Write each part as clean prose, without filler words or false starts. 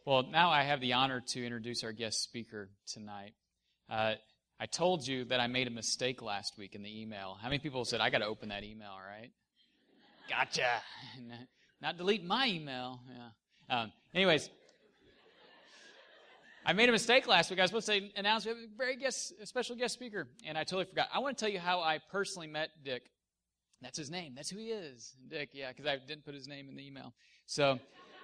Well, now I have the honor to introduce our guest speaker tonight. I told you that I made a mistake last week in the email. How many people said, I got to open that email, right? Gotcha. Not delete my email. Yeah. Anyways, I made a mistake last week. I was supposed to announce we have a special guest speaker, and I totally forgot. I want to tell you how I personally met Dick. That's his name. That's who he is. Dick, yeah, because I didn't put his name in the email. So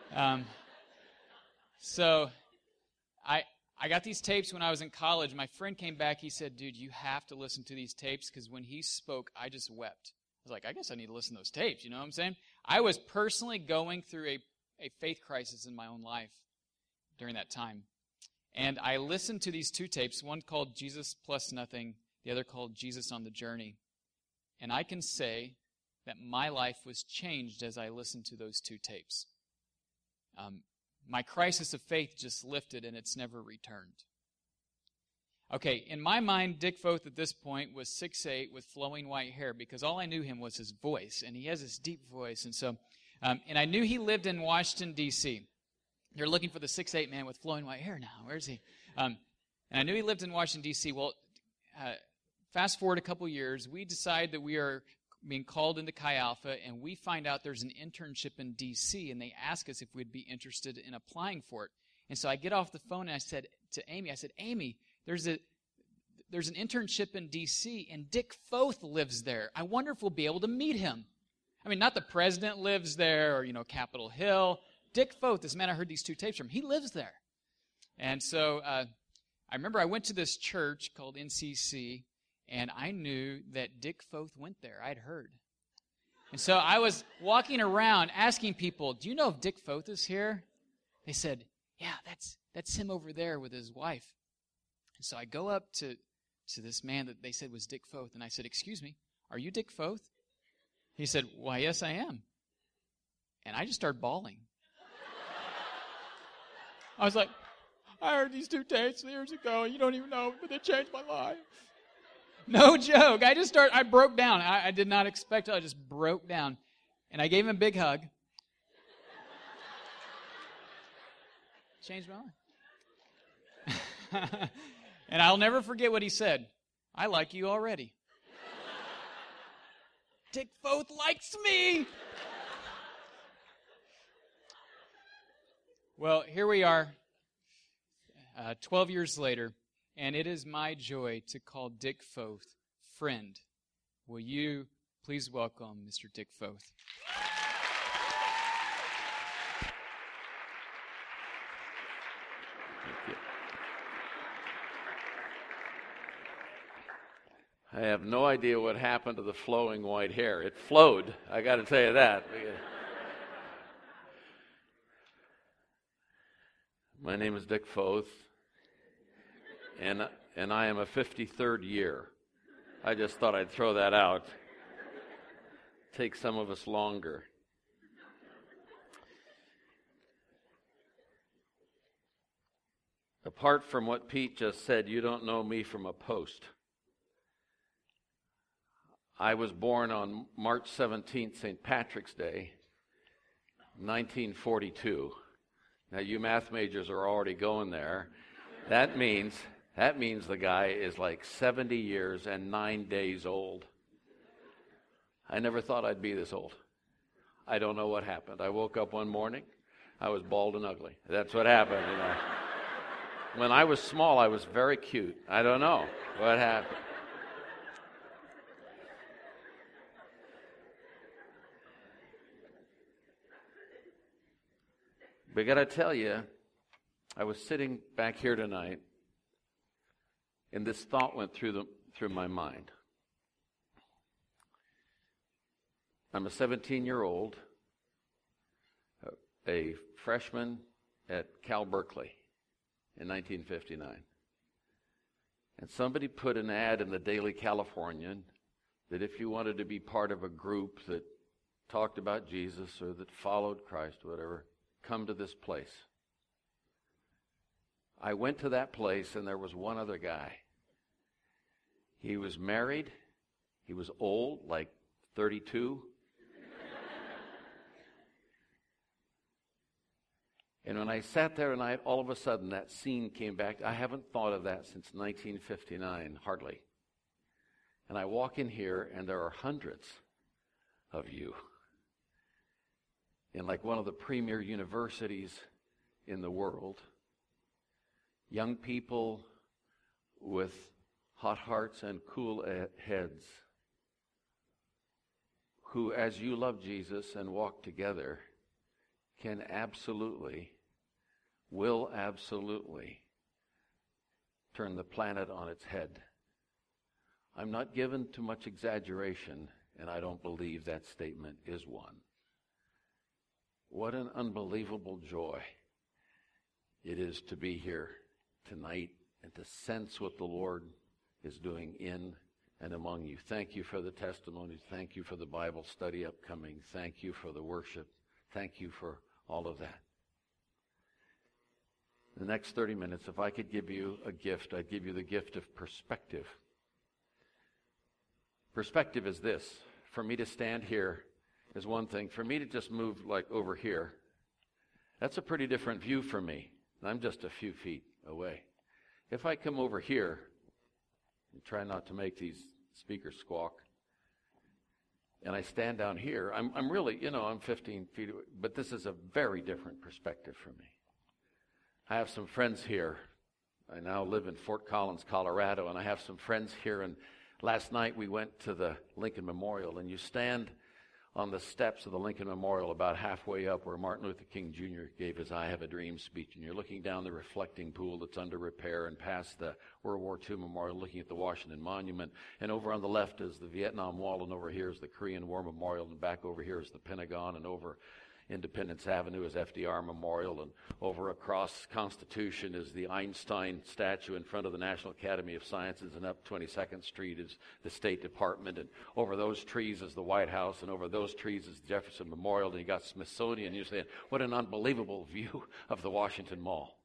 I got these tapes when I was in college. My friend came back. He said, dude, you have to listen to these tapes because when he spoke, I just wept. I was like, I guess I need to listen to those tapes. You know what I'm saying? I was personally going through a faith crisis in my own life during that time. And I listened to these two tapes, one called Jesus Plus Nothing, the other called Jesus on the Journey. And I can say that my life was changed as I listened to those two tapes. My crisis of faith just lifted and it's never returned. Okay, in my mind, Dick Foth at this point was 6'8" with flowing white hair because all I knew him was his voice, and he has this deep voice. And so, and I knew he lived in Washington, D.C. They're looking for the 6'8" man with flowing white hair now. Where is he? And I knew he lived in Washington, D.C. Well, fast forward a couple years, we decide that we are being called into Chi Alpha, and we find out there's an internship in D.C., and they ask us if we'd be interested in applying for it. And so I get off the phone, and I said to Amy, Amy, there's an internship in D.C., and Dick Foth lives there. I wonder if we'll be able to meet him. I mean, not the president lives there or, Capitol Hill. Dick Foth, this man I heard these two tapes from, he lives there. And so I remember I went to this church called NCC, and I knew that Dick Foth went there. I'd heard. And so I was walking around asking people, do you know if Dick Foth is here? They said, yeah, that's him over there with his wife. And so I go up to this man that they said was Dick Foth, and I said, excuse me, are you Dick Foth? He said, why, yes, I am. And I just started bawling. I was like, I heard these two tapes years ago, and you don't even know, but they changed my life. No joke. I broke down. I did not expect it. I just broke down. And I gave him a big hug. Changed my life. And I'll never forget what he said. I like you already. Dick Foth likes me. Well, here we are, 12 years later, and it is my joy to call Dick Foth friend. Will you please welcome Mr. Dick Foth? Thank you. I have no idea what happened to the flowing white hair. It flowed, I got to tell you that. My name is Dick Foth, and I am a 53rd year. I just thought I'd throw that out. Take some of us longer. Apart from what Pete just said, you don't know me from a post. I was born on March 17th, St. Patrick's Day, 1942. Now, you math majors are already going there. That means the guy is like 70 years and 9 days old. I never thought I'd be this old. I don't know what happened. I woke up one morning, I was bald and ugly. That's what happened. When I was small, I was very cute. I don't know what happened. But I got to tell you, I was sitting back here tonight, and this thought went through my mind. I'm a 17-year-old, a freshman at Cal Berkeley in 1959. And somebody put an ad in the Daily Californian that if you wanted to be part of a group that talked about Jesus or that followed Christ or whatever, come to this place. I went to that place, and there was one other guy. He was married. He was old, like 32. And when I sat there tonight, all of a sudden that scene came back. I haven't thought of that since 1959, hardly. And I walk in here, and there are hundreds of you in like one of the premier universities in the world. Young people with hot hearts and cool heads who, as you love Jesus and walk together, can absolutely, will absolutely turn the planet on its head. I'm not given to much exaggeration, and I don't believe that statement is one. What an unbelievable joy it is to be here tonight and to sense what the Lord is doing in and among you. Thank you for the testimonies. Thank you for the Bible study upcoming. Thank you for the worship. Thank you for all of that. The next 30 minutes, if I could give you a gift, I'd give you the gift of perspective. Perspective is this. For me to stand here is one thing. For me to just move like over here, that's a pretty different view for me. I'm just a few feet away. If I come over here, and try not to make these speakers squawk, and I stand down here, I'm really, I'm 15 feet away, but this is a very different perspective for me. I have some friends here. I now live in Fort Collins, Colorado, and I have some friends here, and last night we went to the Lincoln Memorial, and you stand on the steps of the Lincoln Memorial about halfway up where Martin Luther King Jr. gave his I Have a Dream speech, and you're looking down the reflecting pool that's under repair and past the World War II Memorial, looking at the Washington Monument, and over on the left is the Vietnam Wall, and over here is the Korean War Memorial, and back over here is the Pentagon, and over Independence Avenue is FDR Memorial, and over across Constitution is the Einstein statue in front of the National Academy of Sciences, and up 22nd Street is the State Department, and over those trees is the White House, and over those trees is the Jefferson Memorial, and you got Smithsonian, and you're saying, what an unbelievable view of the Washington Mall.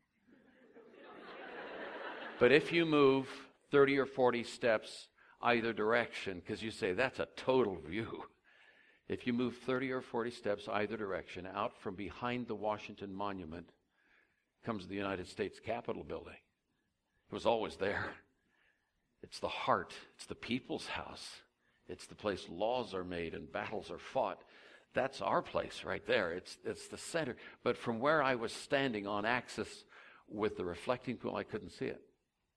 But if you move 30 or 40 steps either direction, because you say, that's a total view. If you move 30 or 40 steps either direction, out from behind the Washington Monument comes the United States Capitol building. It was always there. It's the heart. It's the people's house. It's the place laws are made and battles are fought. That's our place right there. It's the center. But from where I was standing on axis with the reflecting pool, I couldn't see it.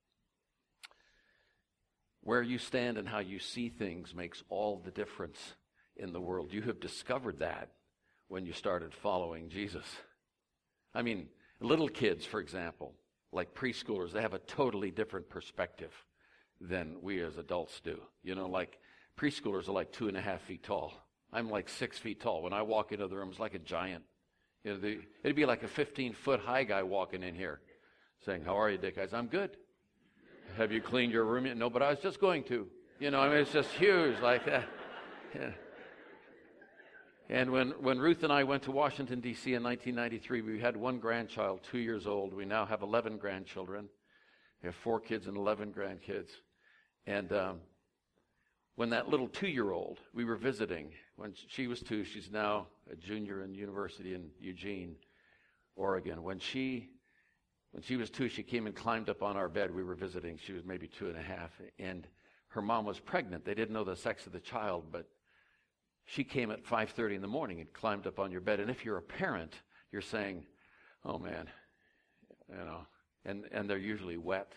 Where you stand and how you see things makes all the difference in the world. You have discovered that when you started following Jesus. I mean, little kids, for example, like preschoolers, they have a totally different perspective than we as adults do. Like preschoolers are like 2.5 feet tall. I'm like 6 feet tall. When I walk into the room, it's like a giant. It'd be like a 15-foot high guy walking in here saying, how are you, Dick? I said, I'm good. Have you cleaned your room yet? No, but I was just going to. It's just huge like that. Yeah. And when Ruth and I went to Washington, D.C. in 1993, we had one grandchild, 2 years old. We now have 11 grandchildren. We have 4 kids and 11 grandkids. And when that little 2-year-old, we were visiting, when she was 2, she's now a junior in university in Eugene, Oregon. When she was 2, she came and climbed up on our bed. We were visiting. She was maybe 2.5. And her mom was pregnant. They didn't know the sex of the child, but she came at 5:30 in the morning and climbed up on your bed. And if you're a parent, you're saying, oh, man, and they're usually wet.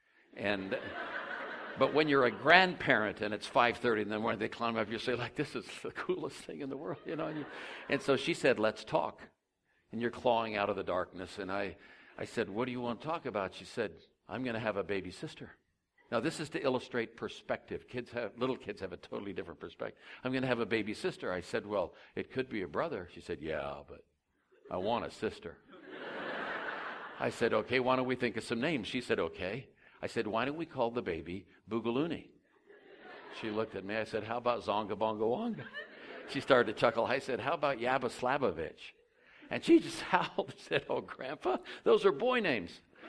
But when you're a grandparent and it's 5:30 in the morning, they climb up, you say, like, this is the coolest thing in the world, And so she said, let's talk. And you're clawing out of the darkness. And I said, what do you want to talk about? She said, I'm going to have a baby sister. Now, this is to illustrate perspective. Little kids have a totally different perspective. I'm going to have a baby sister. I said, well, it could be a brother. She said, yeah, but I want a sister. I said, okay, why don't we think of some names? She said, okay. I said, why don't we call the baby Boogaloonie? She looked at me. I said, how about Zonga Bonga Wonga? She started to chuckle. I said, how about Yabba Slavovich? And she just howled and said, oh, Grandpa, those are boy names.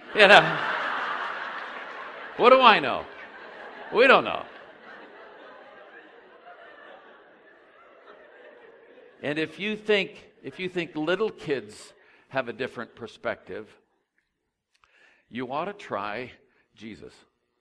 What do I know? We don't know. And if you think little kids have a different perspective, you ought to try Jesus.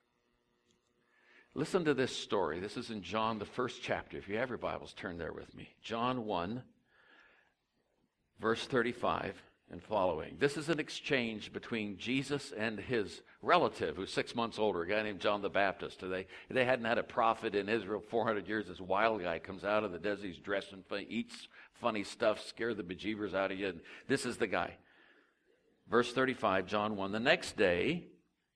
Listen to this story. This is in John, the first chapter. If you have your Bibles, turn there with me. John 1, verse 35 and following. This is an exchange between Jesus and his relative, who's 6 months older, a guy named John the Baptist. They hadn't had a prophet in Israel 400 years. This wild guy comes out of the desert. He's dressed and funny, eats funny stuff, scare the bejeebers out of you. And this is the guy. Verse 35, John 1. The next day,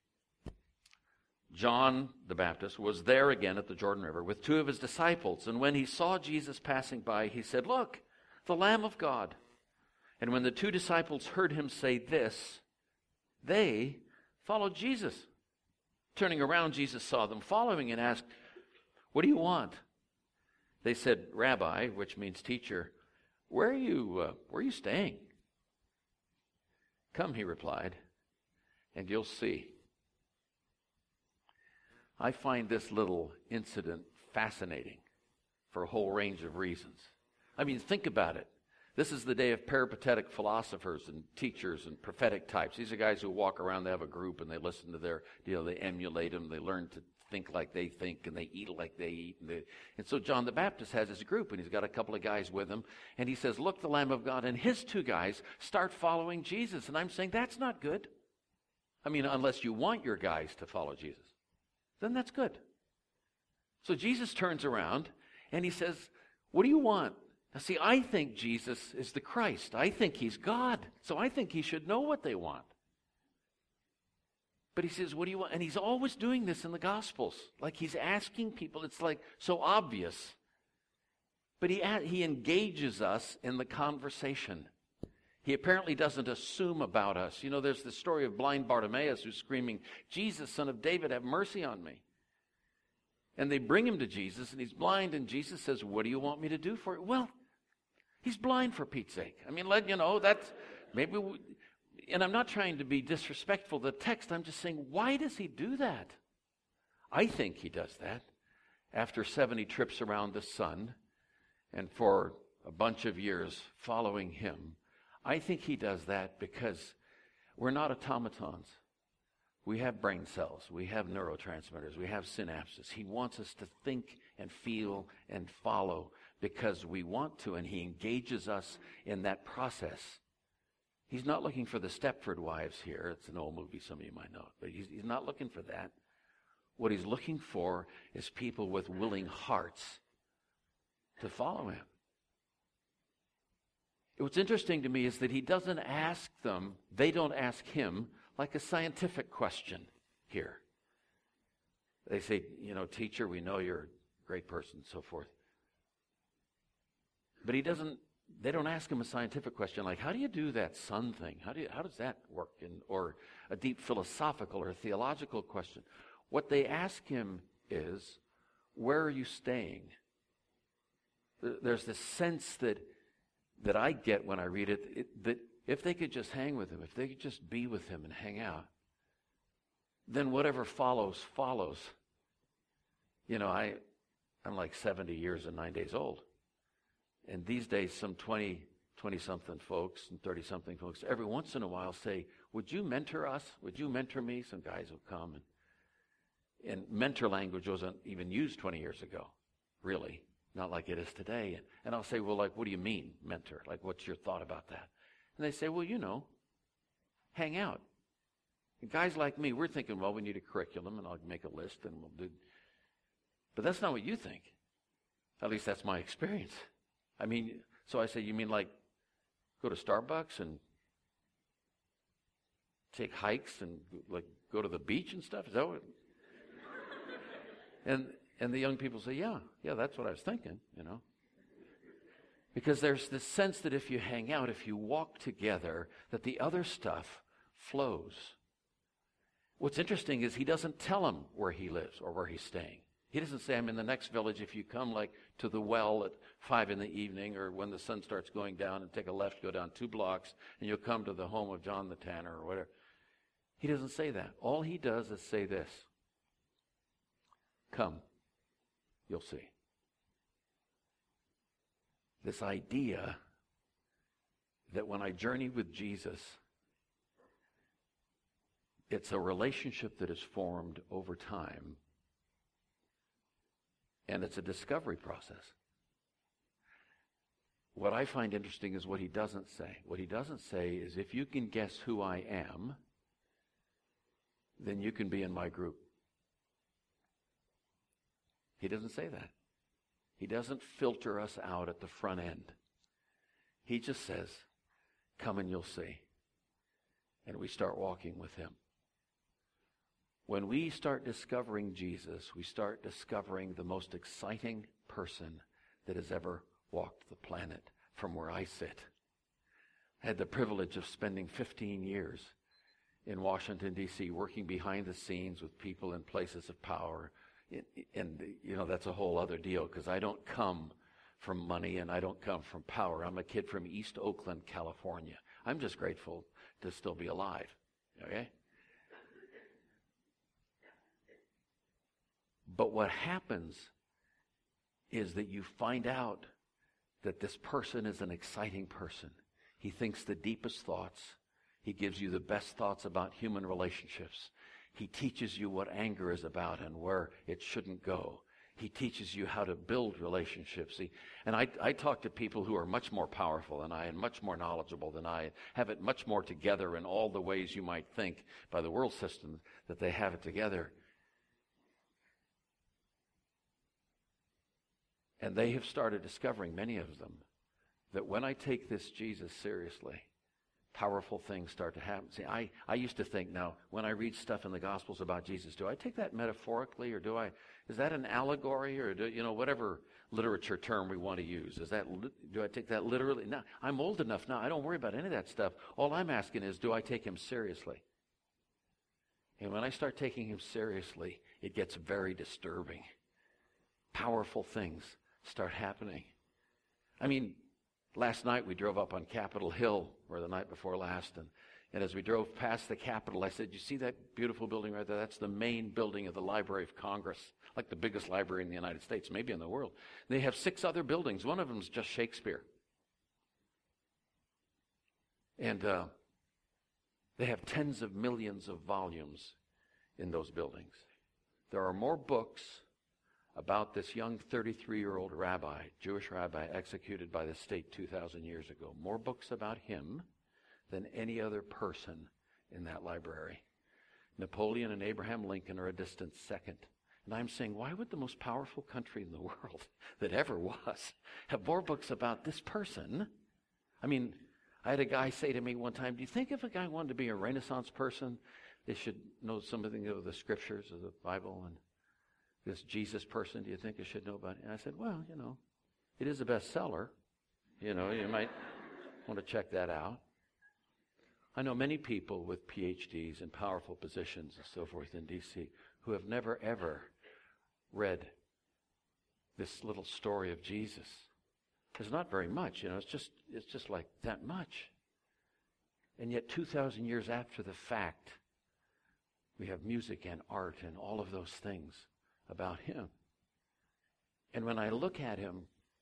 John the Baptist was there again at the Jordan River with 2 of his disciples. And when he saw Jesus passing by, he said, "Look, the Lamb of God." And when the 2 disciples heard him say this, they followed Jesus. Turning around, Jesus saw them following and asked, "What do you want?" They said, "Rabbi," which means teacher, where are you staying?" "Come," he replied, "and you'll see." I find this little incident fascinating for a whole range of reasons. I mean, think about it. This is the day of peripatetic philosophers and teachers and prophetic types. These are guys who walk around, they have a group, and they listen to their deal. They emulate them. They learn to think like they think, and they eat like they eat. And so John the Baptist has his group, and he's got a couple of guys with him. And he says, "Look, the Lamb of God." And his 2 guys start following Jesus. And I'm saying, that's not good. I mean, unless you want your guys to follow Jesus, then that's good. So Jesus turns around, and he says, "What do you want?" Now, see, I think Jesus is the Christ. I think he's God. So I think he should know what they want. But he says, "What do you want?" And he's always doing this in the Gospels. Like he's asking people. It's like so obvious. But he engages us in the conversation. He apparently doesn't assume about us. You know, there's the story of blind Bartimaeus who's screaming, "Jesus, Son of David, have mercy on me." And they bring him to Jesus, and he's blind, and Jesus says, "What do you want me to do for you?" Well, he's blind, for Pete's sake. I mean, that's maybe, and I'm not trying to be disrespectful to the text. I'm just saying, why does he do that? I think he does that after 70 trips around the sun and for a bunch of years following him. I think he does that because we're not automatons. We have brain cells. We have neurotransmitters. We have synapses. He wants us to think and feel and follow because we want to, and he engages us in that process. He's not looking for the Stepford Wives here. It's an old movie, some of you might know it, but he's not looking for that. What he's looking for is people with willing hearts to follow him. What's interesting to me is that he doesn't ask them, they don't ask him, like a scientific question here. They say, "Teacher, we know you're a great person," and so forth. But they don't ask him a scientific question like, "How do you do that sun thing? How does that work?" Or a deep philosophical or theological question. What they ask him is, "Where are you staying?" There's this sense that I get when I read it, that if they could just hang with him, if they could just be with him and hang out, then whatever follows. I'm like 70 years and 9 days old. And these days, some 20-something folks and 30-something folks, every once in a while say, "Would you mentor us? Would you mentor me?" Some guys will come. And mentor language wasn't even used 20 years ago, really. Not like it is today. And I'll say, "Well, what do you mean, mentor? What's your thought about that?" And they say, "Well, hang out." And guys like me, we're thinking, "Well, we need a curriculum, and I'll make a list, and we'll do." But that's not what you think. At least that's my experience. I mean, so I say, "You mean go to Starbucks and take hikes and go to the beach and stuff? Is that what?" And the young people say, yeah, that's what I was thinking, Because there's this sense that if you hang out, if you walk together, that the other stuff flows. What's interesting is he doesn't tell them where he lives or where he's staying. He doesn't say, "I'm in the next village. If you come to the well at 5 p.m. or when the sun starts going down and take a left, go down 2 blocks, and you'll come to the home of John the Tanner," or whatever. He doesn't say that. All he does is say this: "Come, you'll see." This idea that when I journey with Jesus, it's a relationship that is formed over time, and it's a discovery process. What I find interesting is what he doesn't say. What he doesn't say is, if you can guess who I am, then you can be in my group. He doesn't say that. He doesn't filter us out at the front end. He just says, come and you'll see. And we start walking with him. When we start discovering Jesus, we start discovering the most exciting person that has ever walked the planet from where I sit. I had the privilege of spending 15 years in Washington, D.C., working behind the scenes with people in places of power. And, that's a whole other deal, because I don't come from money and I don't come from power. I'm a kid from East Oakland, California. I'm just grateful to still be alive, okay? But what happens is that you find out that this person is an exciting person. He thinks the deepest thoughts. He gives you the best thoughts about human relationships. He teaches you what anger is about and where it shouldn't go. He teaches you how to build relationships. And I talk to people who are much more powerful than I and much more knowledgeable than I, have it much more together in all the ways you might think by the world system that they have it together. And they have started discovering, many of them, that when I take this Jesus seriously, powerful things start to happen. See, I used to think, now, when I read stuff in the Gospels about Jesus, do I take that metaphorically, or is that an allegory, or whatever literature term we want to use? Do I take that literally? No, I'm old enough now. I don't worry about any of that stuff. All I'm asking is, do I take him seriously? And when I start taking him seriously, it gets very disturbing. Powerful things start happening. I mean, last night we drove up on Capitol Hill, or the night before last, and as we drove past the Capitol, I said, you see that beautiful building right there? That's the main building of the Library of Congress, like the biggest library in the United States, maybe in the world. They have 6 other buildings. One of them is just Shakespeare. And they have tens of millions of volumes in those buildings. There are more books about this young 33-year-old rabbi, Jewish rabbi, executed by the state 2,000 years ago. More books about him than any other person in that library. Napoleon and Abraham Lincoln are a distant second. And I'm saying, why would the most powerful country in the world that ever was have more books about this person? I mean, I had a guy say to me one time, do you think if a guy wanted to be a Renaissance person, they should know something of the scriptures of the Bible? And this Jesus person, do you think I should know about it? And I said, well, it is a bestseller. You might want to check that out. I know many people with PhDs and powerful positions and so forth in D.C. who have never, ever read this little story of Jesus. There's not very much, it's just like that much. And yet 2,000 years after the fact, we have music and art and all of those things about him. And when I look at him,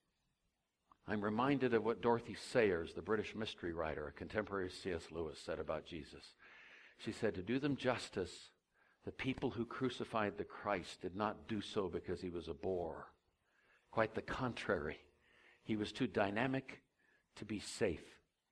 I'm reminded of what Dorothy Sayers, the British mystery writer, a contemporary of C.S. Lewis, said about Jesus. She said, to do them justice, the people who crucified the Christ did not do so because he was a bore. Quite the contrary. He was too dynamic to be safe.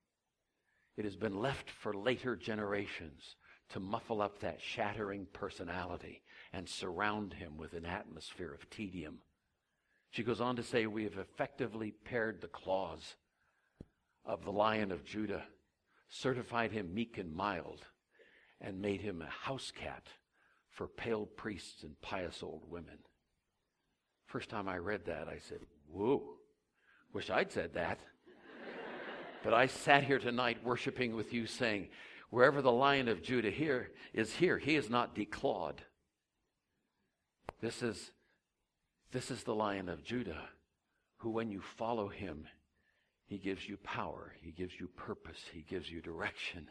It has been left for later generations to muffle up that shattering personality and surround him with an atmosphere of tedium. She goes on to say, we have effectively pared the claws of the Lion of Judah, certified him meek and mild, and made him a house cat for pale priests and pious old women. First time I read that, I said, whoa, wish I'd said that. But I sat here tonight worshiping with you saying, wherever the Lion of Judah is here, he is not declawed. This is the Lion of Judah, who when you follow him, he gives you power, he gives you purpose, he gives you direction.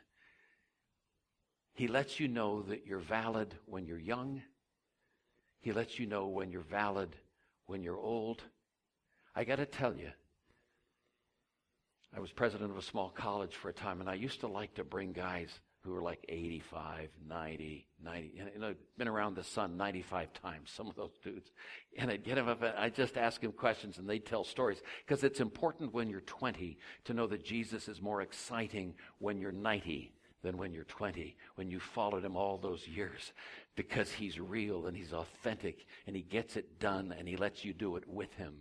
He lets you know that you're valid when you're young. He lets you know when you're valid when you're old. I got to tell you, I was president of a small college for a time, and I used to like to bring guys who were like 85, 90, been around the sun 95 times, some of those dudes. And I'd get them up, and I'd just ask them questions, and they'd tell stories. Because it's important when you're 20 to know that Jesus is more exciting when you're 90 than when you're 20, when you followed him all those years. Because he's real, and he's authentic, and he gets it done, and he lets you do it with him.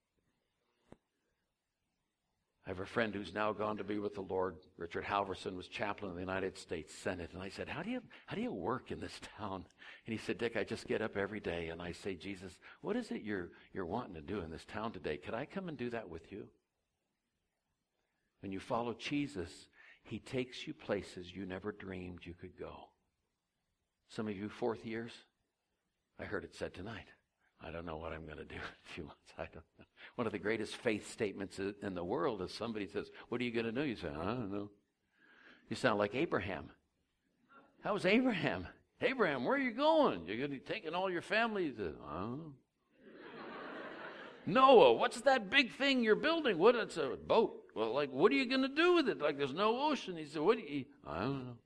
I have a friend who's now gone to be with the Lord. Richard Halverson was chaplain of the United States Senate. And I said, how do you work in this town? And he said, Dick, I just get up every day and I say, Jesus, what is it you're wanting to do in this town today? Could I come and do that with you? When you follow Jesus, he takes you places you never dreamed you could go. Some of you fourth years, I heard it said tonight. I don't know what I'm going to do in a few months. I don't know. One of the greatest faith statements in the world is somebody says, what are you going to do? You say, I don't know. You sound like Abraham. How was Abraham? Abraham, where are you going? You're going to be taking all your family? He says, I don't know. Noah, what's that big thing you're building? What? It's a boat. Well, like, what are you going to do with it? Like, there's no ocean. He said, what do you? I don't know.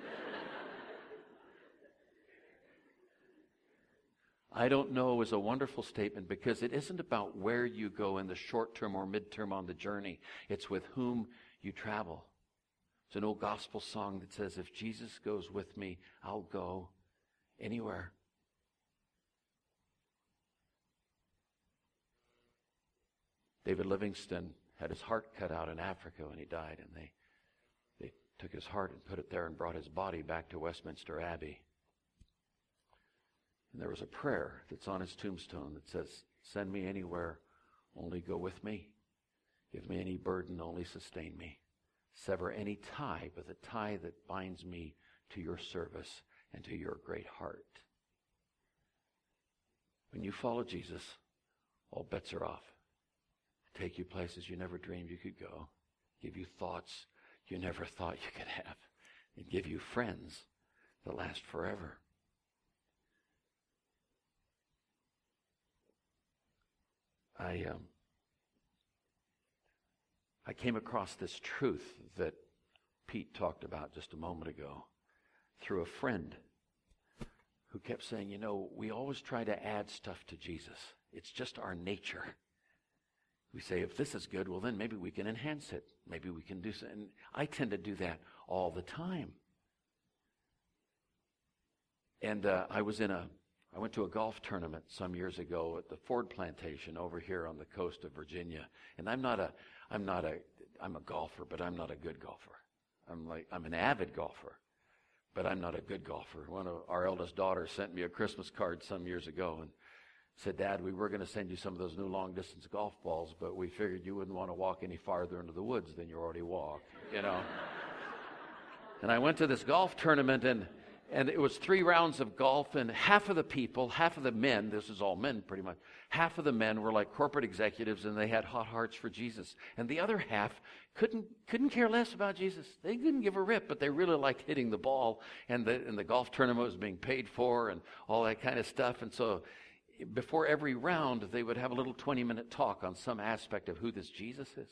I don't know is a wonderful statement because it isn't about where you go in the short term or midterm on the journey. It's with whom you travel. It's an old gospel song that says, if Jesus goes with me, I'll go anywhere. David Livingstone had his heart cut out in Africa when he died, and they took his heart and put it there and brought his body back to Westminster Abbey. And there was a prayer that's on his tombstone that says, send me anywhere, only go with me. Give me any burden, only sustain me. Sever any tie, but the tie that binds me to your service and to your great heart. When you follow Jesus, all bets are off. Take you places you never dreamed you could go. Give you thoughts you never thought you could have. And give you friends that last forever. I came across this truth that Pete talked about just a moment ago through a friend who kept saying, we always try to add stuff to Jesus. It's just our nature. We say, if this is good, well, then maybe we can enhance it. Maybe we can do something. And I tend to do that all the time. And I went to a golf tournament some years ago at the Ford Plantation over here on the coast of Virginia. And I'm a golfer, but I'm not a good golfer. I'm an avid golfer, but I'm not a good golfer. One of our eldest daughters sent me a Christmas card some years ago and said, Dad, we were going to send you some of those new long-distance golf balls, but we figured you wouldn't want to walk any farther into the woods than you already walk, And I went to this golf tournament, and it was 3 rounds of golf, and half of the men, this is all men pretty much, half of the men were like corporate executives, and they had hot hearts for Jesus. And the other half couldn't care less about Jesus. They didn't give a rip, but they really liked hitting the ball, and the golf tournament was being paid for and all that kind of stuff. And so before every round, they would have a little 20-minute talk on some aspect of who this Jesus is.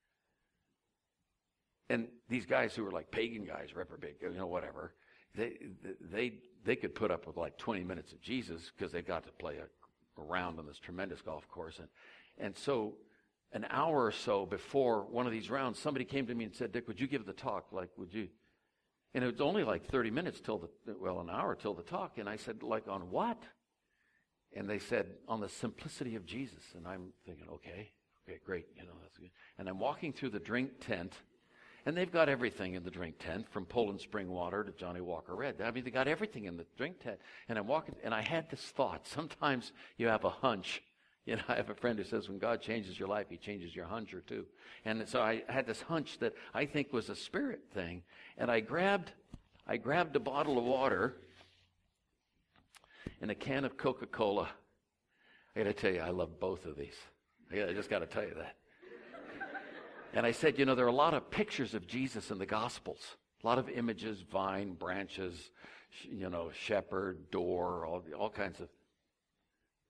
And these guys who were like pagan guys, reprobate, whatever, they could put up with like 20 minutes of Jesus because they got to play a round on this tremendous golf course. And so an hour or so before one of these rounds, somebody came to me and said, Dick, would you give the talk? Would you? And it was only like 30 minutes an hour till the talk. And I said, on what? And they said, on the simplicity of Jesus. And I'm thinking, okay, great, that's good. And I'm walking through the drink tent, and they've got everything in the drink tent, from Poland Spring Water to Johnny Walker Red. I mean, they got everything in the drink tent. And I'm walking, and I had this thought. Sometimes you have a hunch. I have a friend who says when God changes your life, he changes your hunch too. And so I had this hunch that I think was a spirit thing. And I grabbed a bottle of water and a can of Coca-Cola. I got to tell you, I love both of these. I just got to tell you that. And I said, there are a lot of pictures of Jesus in the Gospels. A lot of images, vine, branches, shepherd, door, all kinds of.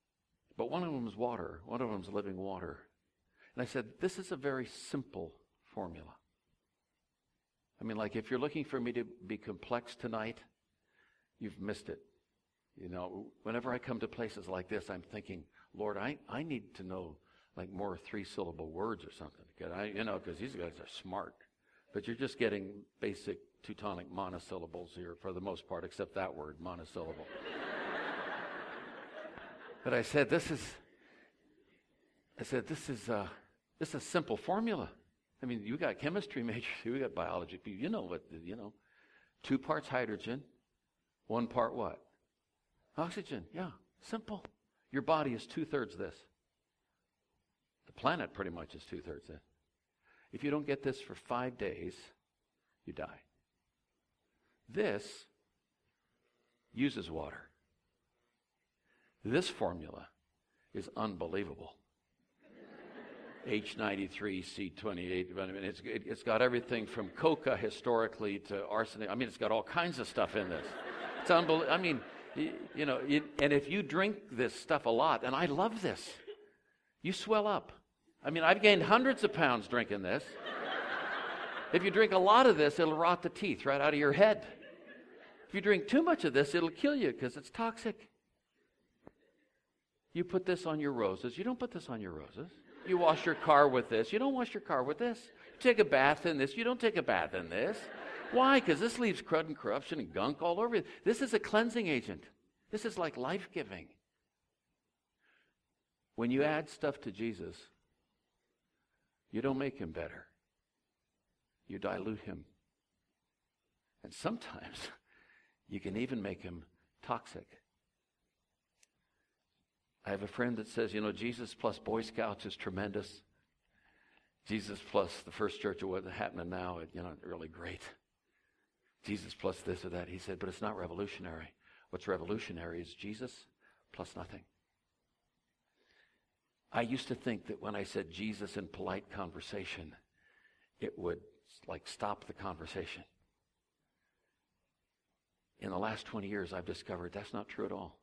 But one of them is water. One of them is living water. And I said, this is a very simple formula. I mean, like if you're looking for me to be complex tonight, you've missed it. You know, whenever I come to places like this, I'm thinking, Lord, I need to know like more 3-syllable words or something. Because these guys are smart. But you're just getting basic Teutonic monosyllables here for the most part, except that word, monosyllable. But I said, this is a simple formula. I mean, you got chemistry majors, you got biology people. You know what, 2 parts hydrogen, 1 part what? Oxygen. Yeah, simple. Your body is 2/3 this. The planet pretty much is 2/3 this. If you don't get this for 5 days, you die. This uses water. This formula is unbelievable. H93C28. I mean, it's got everything from coca historically to arsenic. I mean, it's got all kinds of stuff in this. It's unbelievable. I mean, and if you drink this stuff a lot, and I love this, you swell up. I mean, I've gained hundreds of pounds drinking this. If you drink a lot of this, it'll rot the teeth right out of your head. If you drink too much of this, it'll kill you because it's toxic. You put this on your roses. You don't put this on your roses. You wash your car with this. You don't wash your car with this. You take a bath in this. You don't take a bath in this. Why? Because this leaves crud and corruption and gunk all over you. This is a cleansing agent. This is like life-giving. When you add stuff to Jesus, you don't make him better. You dilute him. And sometimes you can even make him toxic. I have a friend that says, Jesus plus Boy Scouts is tremendous. Jesus plus the First Church of what's happening now, really great. Jesus plus this or that. He said, but it's not revolutionary. What's revolutionary is Jesus plus nothing. I used to think that when I said Jesus in polite conversation, it would stop the conversation. In the last 20 years, I've discovered that's not true at all.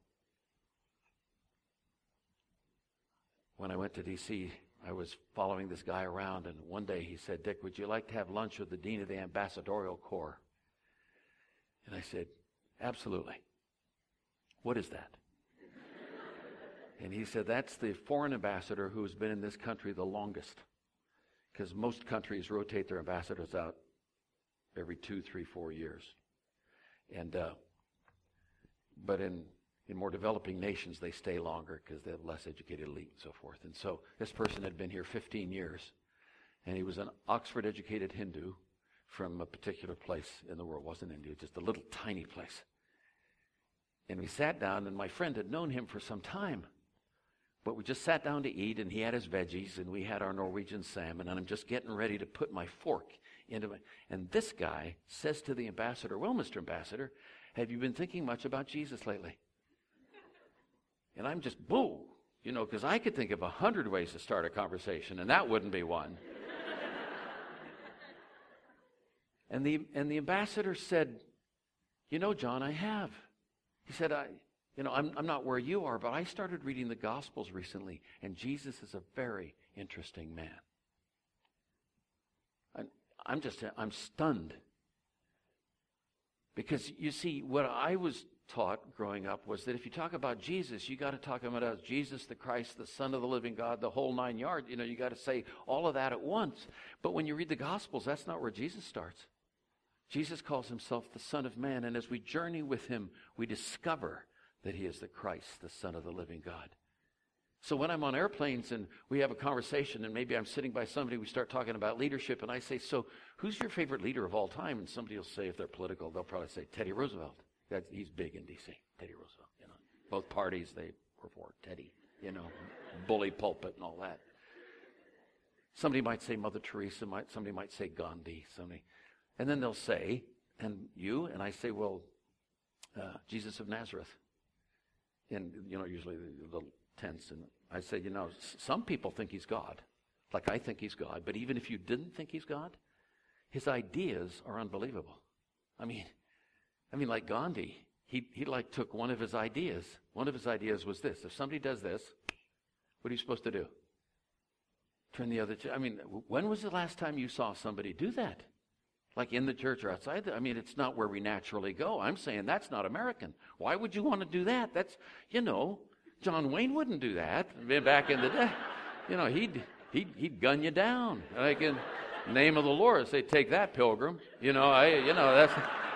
When I went to D.C., I was following this guy around, and one day he said, Dick, would you like to have lunch with the Dean of the Ambassadorial Corps? And I said, absolutely. What is that? And he said, that's the foreign ambassador who's been in this country the longest. Because most countries rotate their ambassadors out every 2, 3, 4 years. And but in more developing nations, they stay longer because they have less educated elite and so forth. And so this person had been here 15 years, and he was an Oxford-educated Hindu from a particular place in the world. It wasn't India, just a little tiny place. And we sat down, and my friend had known him for some time. But we just sat down to eat, and he had his veggies, and we had our Norwegian salmon, and I'm just getting ready to put my fork into it. And this guy says to the ambassador, well, Mr. Ambassador, have you been thinking much about Jesus lately? And I'm just, boo, because I could think of 100 ways to start a conversation, and that wouldn't be one. And the ambassador said, John, I have. He said, I'm not where you are, but I started reading the Gospels recently, and Jesus is a very interesting man. I'm stunned. Because, you see, what I was taught growing up was that if you talk about Jesus, you got to talk about Jesus, the Christ, the Son of the living God, the whole 9 yards. You got to say all of that at once. But when you read the Gospels, that's not where Jesus starts. Jesus calls himself the Son of Man, and as we journey with him, we discover that he is the Christ, the Son of the living God. So when I'm on airplanes and we have a conversation, and maybe I'm sitting by somebody, we start talking about leadership, and I say, so who's your favorite leader of all time? And somebody will say, if they're political, they'll probably say Teddy Roosevelt. He's big in D.C., Teddy Roosevelt. Both parties, they were for Teddy, bully pulpit and all that. Somebody might say Mother Teresa, somebody might say Gandhi, and then they'll say, and you? And I say, well, Jesus of Nazareth. And, usually the little tense. And I say, some people think he's God. Like I think he's God. But even if you didn't think he's God, his ideas are unbelievable. I mean, like Gandhi, he took one of his ideas. One of his ideas was this. If somebody does this, what are you supposed to do? Turn the other cheek. I mean, when was the last time you saw somebody do that? Like in the church or outside? I mean, it's not where we naturally go. I'm saying that's not American. Why would you want to do that? That's, John Wayne wouldn't do that back in the day. He'd gun you down. Like in the name of the Lord, say, take that, pilgrim. That's...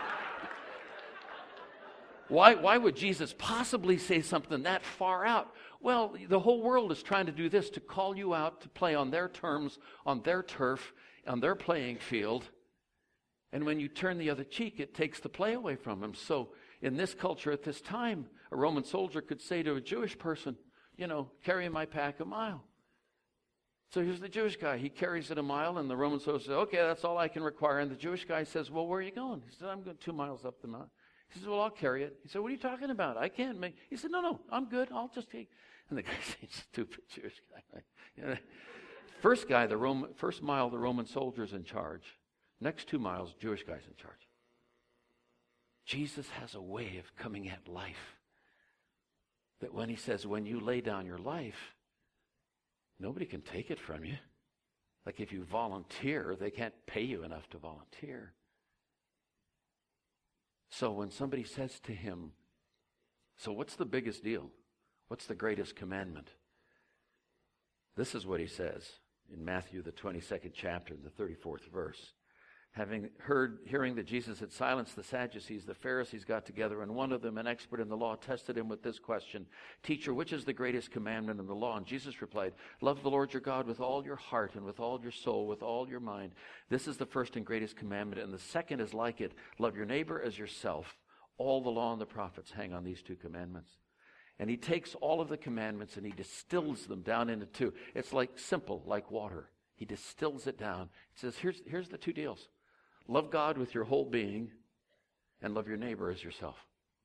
Why would Jesus possibly say something that far out? Well, the whole world is trying to do this, to call you out to play on their terms, on their turf, on their playing field. And when you turn the other cheek, it takes the play away from them. So in this culture at this time, a Roman soldier could say to a Jewish person, carry my pack a mile. So here's the Jewish guy. He carries it a mile, and the Roman soldier says, okay, that's all I can require. And the Jewish guy says, well, where are you going? He said, I'm going 2 miles up the mountain. He says, well, I'll carry it. He said, what are you talking about? I can't make... He said, no, I'm good. I'll just take... And the guy said, stupid Jewish guy. First mile, the Roman soldier's in charge. Next 2 miles, Jewish guy's in charge. Jesus has a way of coming at life that when he says, when you lay down your life, nobody can take it from you. Like if you volunteer, they can't pay you enough to volunteer. So when somebody says to him, so what's the biggest deal? What's the greatest commandment? This is what he says in Matthew, the 22nd chapter, the 34th verse. Hearing that Jesus had silenced the Sadducees, the Pharisees got together, and one of them, an expert in the law, tested him with this question, Teacher, which is the greatest commandment in the law? And Jesus replied, love the Lord your God with all your heart and with all your soul, with all your mind. This is the first and greatest commandment, and the second is like it. Love your neighbor as yourself. All the law and the prophets hang on these 2 commandments. And he takes all of the commandments and he distills them down into 2. It's like simple, like water. He distills it down. He says, here's the 2 deals. Love God with your whole being and love your neighbor as yourself.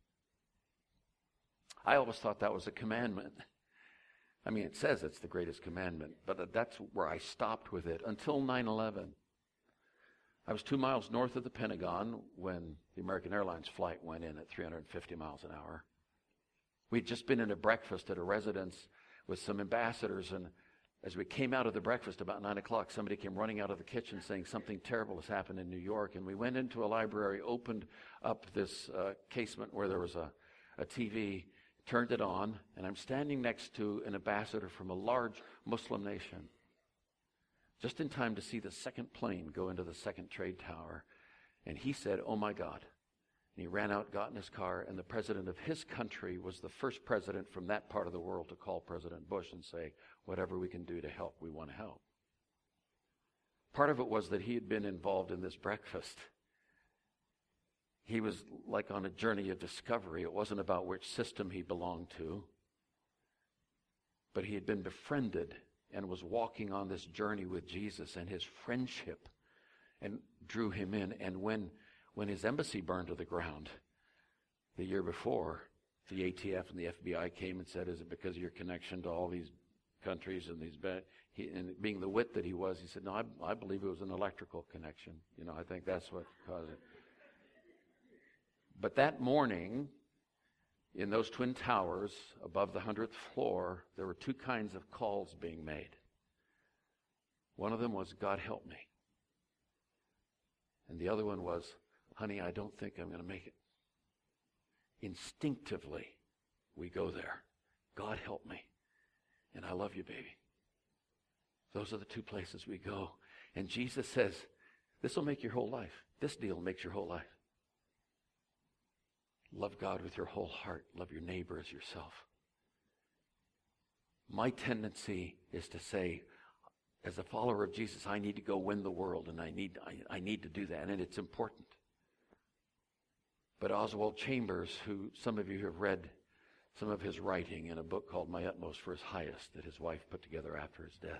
I always thought that was a commandment. I mean, it says it's the greatest commandment, but that's where I stopped with it until 9/11. I was 2 miles north of the Pentagon when the American Airlines flight went in at 350 miles an hour. We'd just been in a breakfast at a residence with some ambassadors, and as we came out of the breakfast about 9 o'clock, somebody came running out of the kitchen saying something terrible has happened in New York. And we went into a library, opened up this casement where there was a TV, turned it on, and I'm standing next to an ambassador from a large Muslim nation, just in time to see the second plane go into the second trade tower. And he said, oh my God. And he ran out, got in his car, and the president of his country was the first president from that part of the world to call President Bush and say, whatever we can do to help, we want to help. Part of it was that he had been involved in this breakfast. He was like on a journey of discovery. It wasn't about which system he belonged to, but he had been befriended and was walking on this journey with Jesus, and his friendship and drew him in. And when his embassy burned to the ground the year before, the ATF and the FBI came and said, is it because of your connection to all these countries and and being the wit that he was, he said, no, I believe it was an electrical connection. I think that's what caused it. But that morning, in those twin towers above the 100th floor, there were 2 kinds of calls being made. One of them was, God help me. And the other one was, honey, I don't think I'm going to make it. Instinctively, we go there. God help me. And I love you, baby. Those are the 2 places we go. And Jesus says, this will make your whole life. This deal makes your whole life. Love God with your whole heart. Love your neighbor as yourself. My tendency is to say, as a follower of Jesus, I need to go win the world, and I need to do that, and it's important. But Oswald Chambers, who some of you have read some of his writing in a book called My Utmost for His Highest that his wife put together after his death,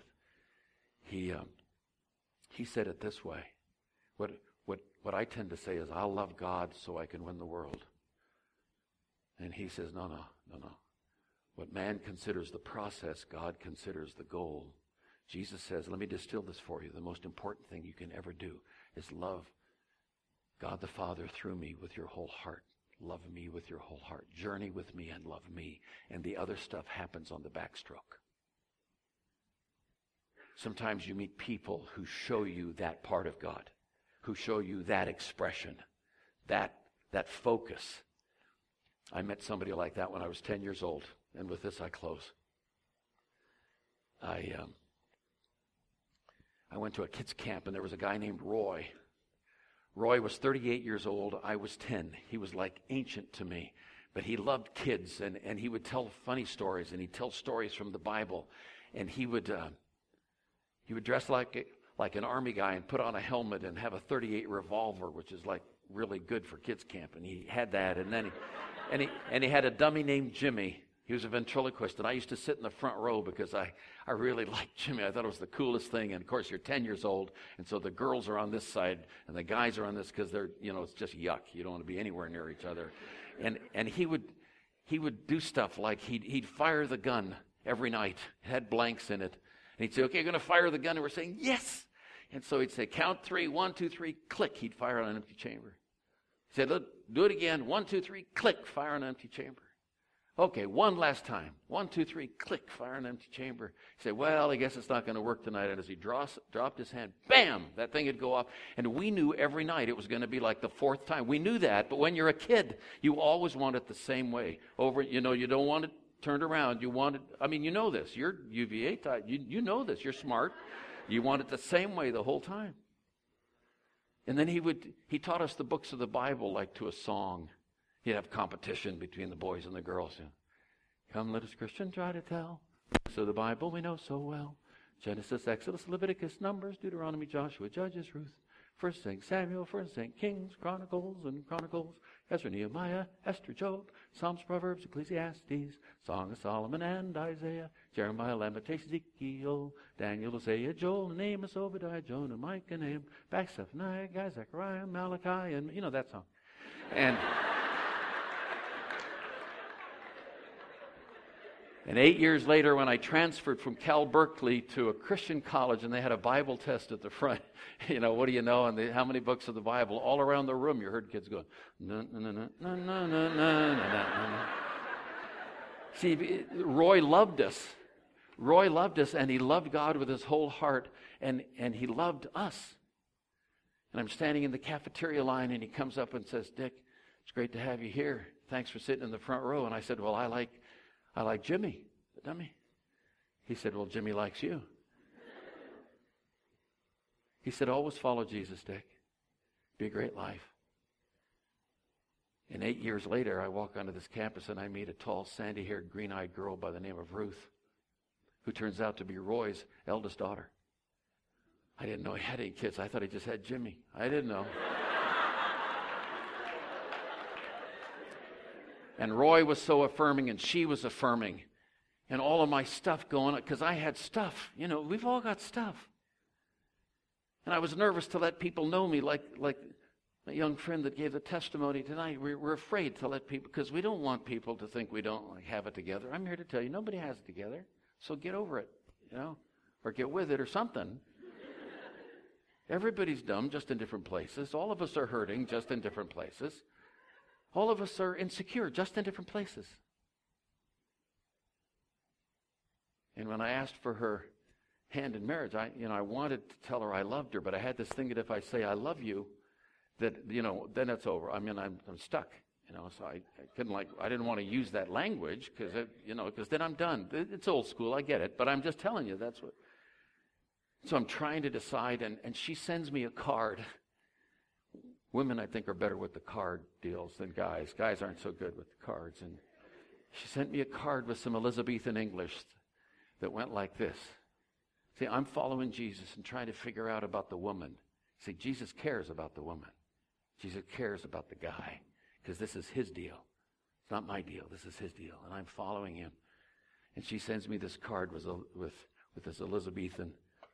he said it this way. What I tend to say is, I'll love God so I can win the world. And he says, no. What man considers the process, God considers the goal. Jesus says, let me distill this for you. The most important thing you can ever do is love God the Father through me with your whole heart. Love me with your whole heart. Journey with me and love me. And the other stuff happens on the backstroke. Sometimes you meet people who show you that part of God, who show you that expression, that focus. I met somebody like that when I was 10 years old, and with this I close. I went to a kids' camp, and there was a guy named Roy. Roy was 38 years old. I was 10. He was like ancient to me, but he loved kids, and he would tell funny stories, and he'd tell stories from the Bible, and he would dress like an army guy and put on a helmet and have a .38 revolver, which is like really good for kids' camp, and he had that, and then he had a dummy named Jimmy. He was a ventriloquist, and I used to sit in the front row because I really liked Jimmy. I thought it was the coolest thing. And of course, you're 10 years old, and so the girls are on this side, and the guys are on this because they're, it's just yuck. You don't want to be anywhere near each other. And he would do stuff like he'd fire the gun every night. It had blanks in it, and he'd say, "Okay, you're going to fire the gun," and we're saying yes. And so he'd say, "Count 3, 1, 2, 3, click." He'd fire on an empty chamber. He said, "Look, do it again. 1, 2, 3, click. Fire on an empty chamber." Okay, one last time. 1, 2, 3, click, fire an empty chamber. He said, "Well, I guess it's not going to work tonight." And as he dropped his hand, bam, that thing would go off. And we knew every night it was going to be like the fourth time. We knew that, but when you're a kid, you always want it the same way. You don't want it turned around. You want it, you know this. You're UVA type. You know this. You're smart. You want it the same way the whole time. And then he taught us the books of the Bible like to a song. He'd have competition between the boys and the girls. Come, let us Christian try to tell. So the Bible we know so well. Genesis, Exodus, Leviticus, Numbers, Deuteronomy, Joshua, Judges, Ruth. 1 St. Samuel, 1 St. Kings, Chronicles and Chronicles. Ezra, Nehemiah, Esther, Job, Psalms, Proverbs, Ecclesiastes, Song of Solomon and Isaiah, Jeremiah, Lamentations, Ezekiel, Daniel, Hosea, Joel, and Amos, Obadiah, Jonah, Micah, Nahum, back Zephaniah, Guy, Zechariah, Malachi, and that song. And 8 years later, when I transferred from Cal Berkeley to a Christian college, and they had a Bible test at the front, what do you know? And how many books of the Bible? All around the room, you heard kids going, no, no, no, no, no, no, no, no, no. See, Roy loved us. Roy loved us, and he loved God with his whole heart, and he loved us. And I'm standing in the cafeteria line, and he comes up and says, "Dick, it's great to have you here. Thanks for sitting in the front row." And I said, "Well, I like Jimmy, the dummy." He said, "Well, Jimmy likes you." He said, "Always follow Jesus, Dick. Be a great life." And 8 years later, I walk onto this campus and I meet a tall, sandy-haired, green-eyed girl by the name of Ruth, who turns out to be Roy's eldest daughter. I didn't know he had any kids. I thought he just had Jimmy. I didn't know. And Roy was so affirming, and she was affirming. And all of my stuff going on, because I had stuff. We've all got stuff. And I was nervous to let people know me, like a young friend that gave the testimony tonight. We're afraid to let people, because we don't want people to think we don't have it together. I'm here to tell you, nobody has it together. So get over it, or get with it or something. Everybody's dumb, just in different places. All of us are hurting, just in different places. All of us are insecure, just in different places. And when I asked for her hand in marriage, I wanted to tell her I loved her, but I had this thing that if I say I love you, that, then it's over. I'm stuck. So I didn't want to use that language because then I'm done. It's old school, I get it, but I'm just telling you that's what. So I'm trying to decide, and she sends me a card. Women, I think, are better with the card deals than guys. Guys aren't so good with the cards. And she sent me a card with some Elizabethan English that went like this. See, I'm following Jesus and trying to figure out about the woman. See, Jesus cares about the woman. Jesus cares about the guy, because this is his deal. It's not my deal. This is his deal, and I'm following him. And she sends me this card with this Elizabethan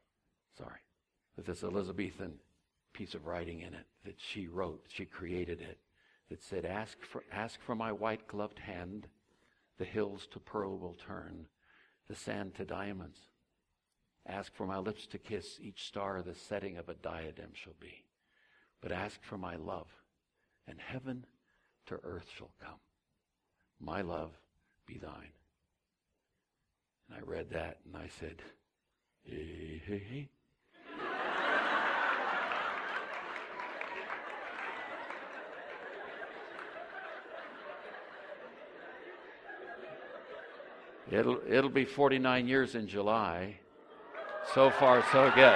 piece of writing in it that she wrote. She created it. That said, ask for my white-gloved hand. The hills to pearl will turn, the sand to diamonds. Ask for my lips to kiss, each star the setting of a diadem shall be. But ask for my love, and heaven to earth shall come. My love be thine. And I read that, and I said, Hey, hey, hey. It'll be 49 years in July. So far, so good.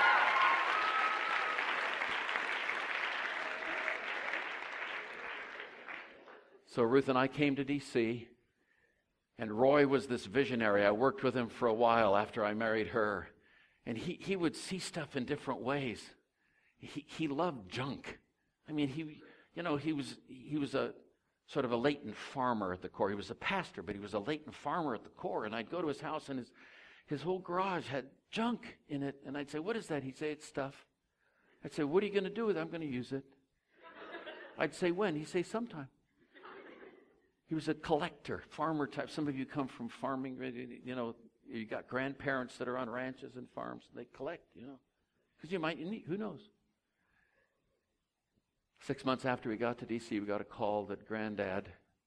So Ruth and I came to D.C., and Roy was this visionary. I worked with him for a while after I married her, and he would see stuff in different ways. He loved junk. I mean, he was a sort of a latent farmer at the core. He was a pastor, but he was a latent farmer at the core. And I'd go to his house, and his whole garage had junk in it. And I'd say, "What is that?" He'd say, "It's stuff." I'd say, "What are you going to do with it?" "I'm going to use it." I'd say, "When?" He'd say, "Sometime." He was a collector, farmer type. Some of you come from farming, you got grandparents that are on ranches and farms. They collect, because you might need, who knows? 6 months after we got to D.C., we got a call that Grandpa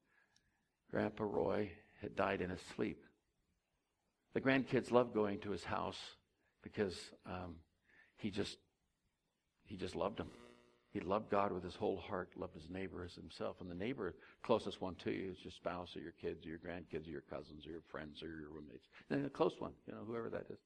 Roy, had died in his sleep. The grandkids loved going to his house because he just loved him. He loved God with his whole heart, loved his neighbor as himself. And the neighbor, closest one to you, is your spouse or your kids or your grandkids or your cousins or your friends or your roommates. And a close one, whoever that is.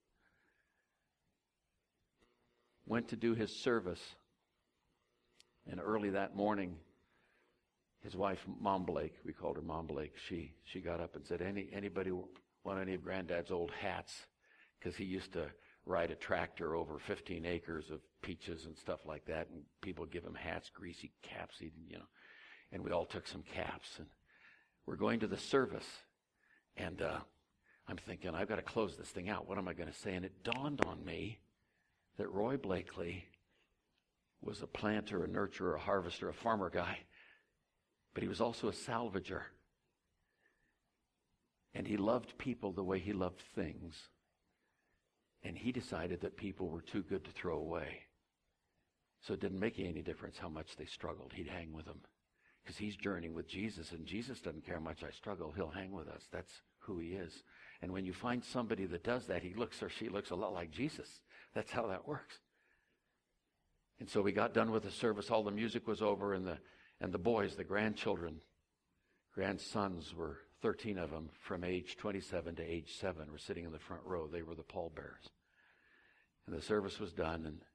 Went to do his service. And early that morning, his wife, Mom Blake, we called her Mom Blake, she got up and said, anybody want any of Granddad's old hats? Because he used to ride a tractor over 15 acres of peaches and stuff like that, and people give him hats, greasy caps, and we all took some caps, and we're going to the service, and I'm thinking, I've got to close this thing out. What am I going to say? And it dawned on me that Roy Blakely was a planter, a nurturer, a harvester, a farmer guy, but he was also a salvager, and he loved people the way he loved things. And he decided that people were too good to throw away. So it didn't make any difference how much they struggled. He'd hang with them. Because he's journeying with Jesus, and Jesus doesn't care how much I struggle. He'll hang with us. That's who he is. And when you find somebody that does that, he looks or she looks a lot like Jesus. That's how that works. And so we got done with the service. All the music was over, and the boys, the grandchildren, grandsons were 13 of them from age 27 to age 7 were sitting in the front row. They were the pallbearers. And the service was done, and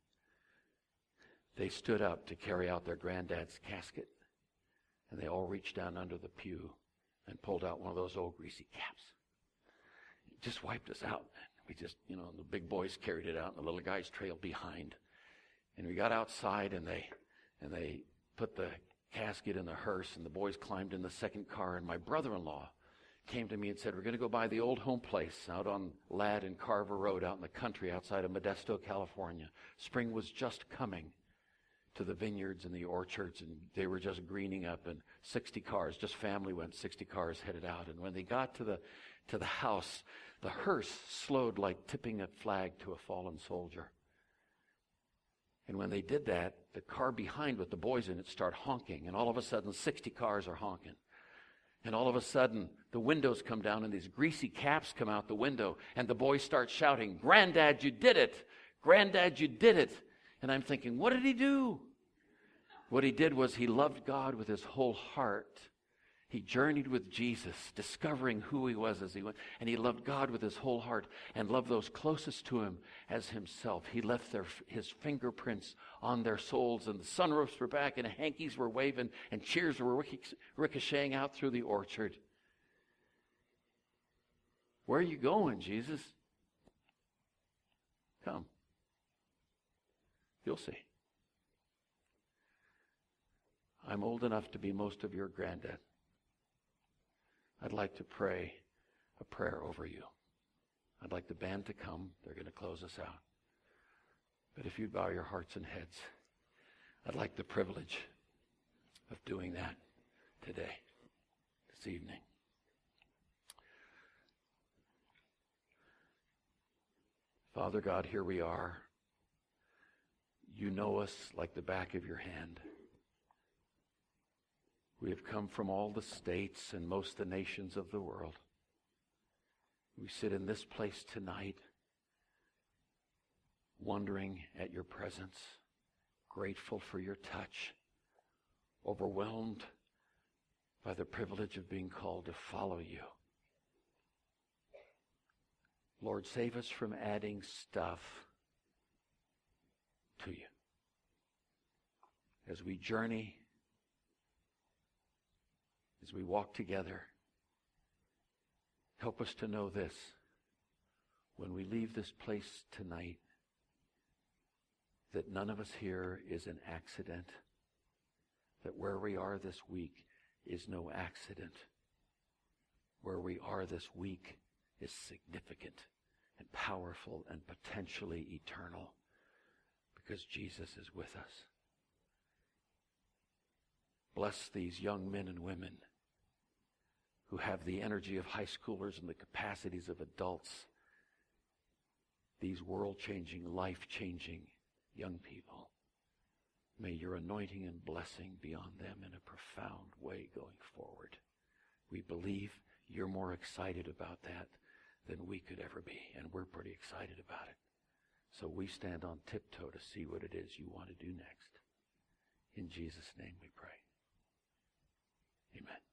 they stood up to carry out their granddad's casket. And they all reached down under the pew and pulled out one of those old greasy caps. It just wiped us out. We just, the big boys carried it out, and the little guys trailed behind. And we got outside, and they put the casket in the hearse, and the boys climbed in the second car, and my brother-in-law came to me and said, "We're going to go by the old home place out on Ladd and Carver Road out in the country outside of Modesto, California." Spring was just coming to the vineyards and the orchards, and they were just greening up, and 60 cars, just family went, 60 cars headed out. And when they got to the house, the hearse slowed like tipping a flag to a fallen soldier. And when they did that, the car behind with the boys in it started honking, and all of a sudden 60 cars are honking. And all of a sudden, the windows come down, and these greasy caps come out the window, and the boys start shouting, "Granddad, you did it! Granddad, you did it!" And I'm thinking, what did he do? What he did was he loved God with his whole heart. He journeyed with Jesus, discovering who he was as he went. And he loved God with his whole heart and loved those closest to him as himself. He left his fingerprints on their souls, and the sunroofs were back, and hankies were waving, and cheers were ricocheting out through the orchard. Where are you going, Jesus? Come. You'll see. I'm old enough to be most of your granddad. I'd like to pray a prayer over you. I'd like the band to come. They're going to close us out. But if you'd bow your hearts and heads, I'd like the privilege of doing that today, this evening. Father God, here we are. You know us like the back of your hand. We have come from all the states and most of the nations of the world. We sit in this place tonight wondering at your presence, grateful for your touch, overwhelmed by the privilege of being called to follow you. Lord, save us from adding stuff to you. As we journey, as we walk together, help us to know this. When we leave this place tonight, that none of us here is an accident, that where we are this week is no accident. Where we are this week is significant and powerful and potentially eternal because Jesus is with us. Bless these young men and women who have the energy of high schoolers and the capacities of adults, these world-changing, life-changing young people. May your anointing and blessing be on them in a profound way going forward. We believe you're more excited about that than we could ever be, and we're pretty excited about it. So we stand on tiptoe to see what it is you want to do next. In Jesus' name we pray. Amen.